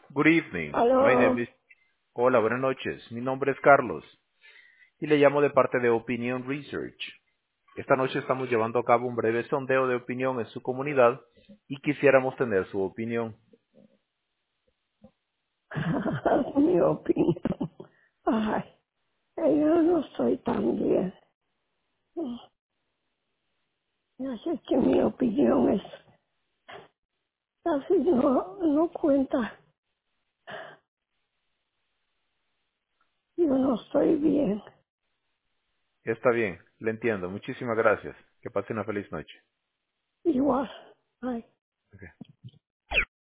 Good evening. My name Aló. is... Hola, buenas noches. Mi nombre es Carlos y le llamo de parte de Opinion Research. Esta noche estamos llevando a cabo un breve sondeo de opinión en su comunidad y quisiéramos tener su opinión. Mi opinión. Ay, yo no estoy tan bien. Yo sé que mi opinión es casi no cuenta. Yo no estoy bien. Está bien, le entiendo. Muchísimas gracias. Que pase una feliz noche. Igual. Ay. Ok.